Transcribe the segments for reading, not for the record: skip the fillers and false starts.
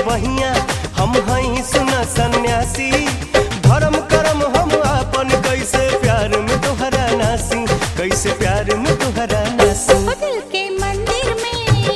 बहिया हम हई सुना सन्यासी धर्म करम हम अपन कैसे प्यार में तोहरा नासी कैसे प्यार में तोहरा नासी दिल के मंदिर में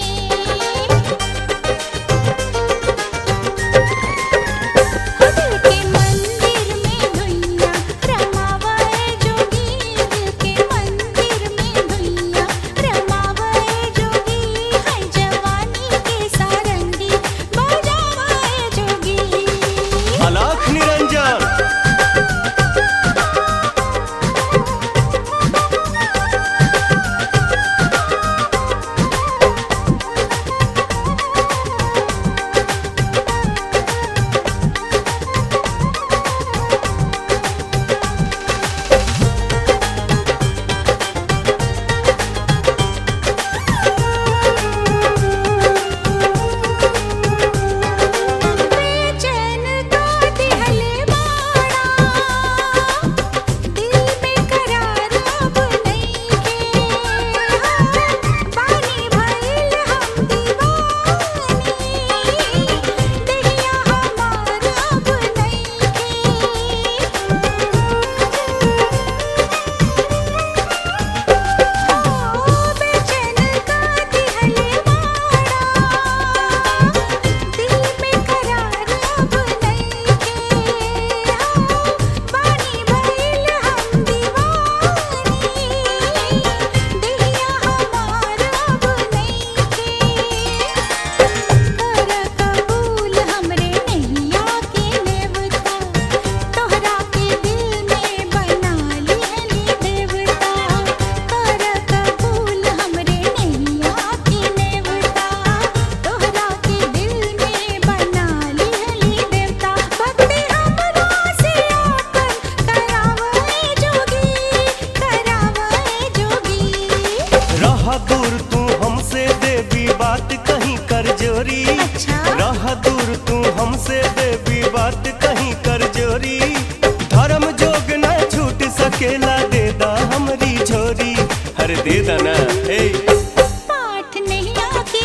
रह दूर तू हमसे देवी बात कहीं कर जोरी धर्म जोग ना छूट सकेला दे दा हमरी झोरी हर दे दा ना पाठ नहीं आके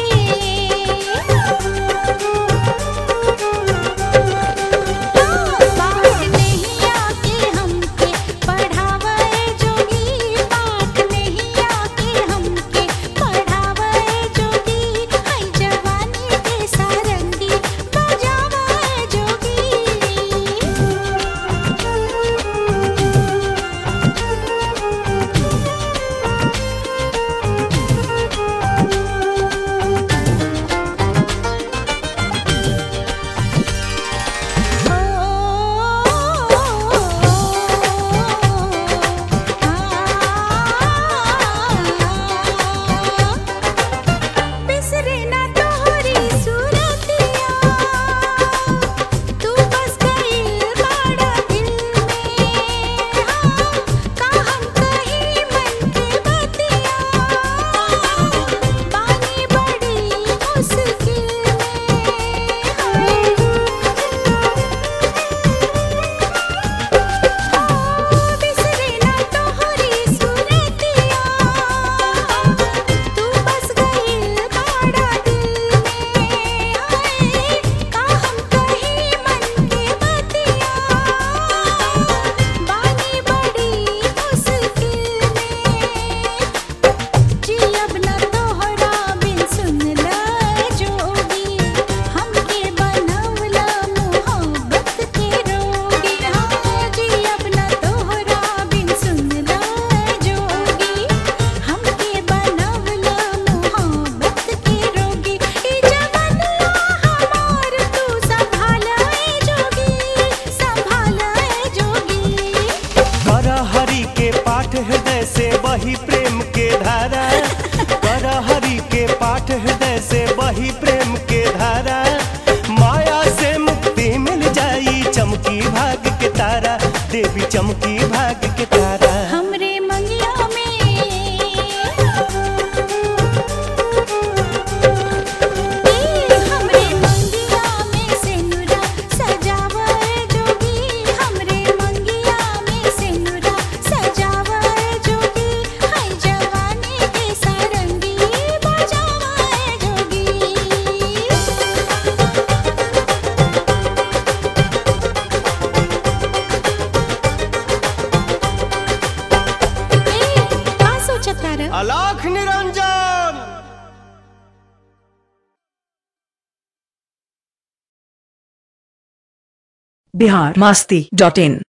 हृदय से बही प्रेम के धारा कर हरि के पाठ हृदय से बही प्रेम के धारा माया से मुक्ति मिल जाई चमकी भाग के तारा देवी चमकी भाग के तारा हमरे मंगिया में biharmasti.in